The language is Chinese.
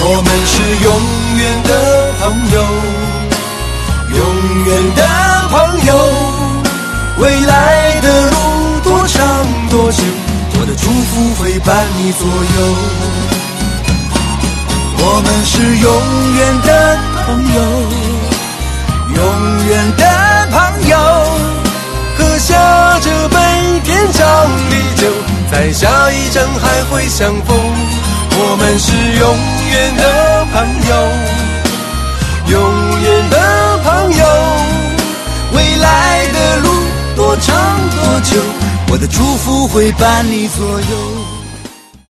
我们是永远的朋友，永远的朋友。未来的路多长多久，我的祝福会伴你左右。我们是永远的朋友，永远的朋友。喝下这杯天长地久，在下一站还会相逢。我们是永远的朋友，永远的朋友。未来的路多长多久，我的祝福会伴你左右。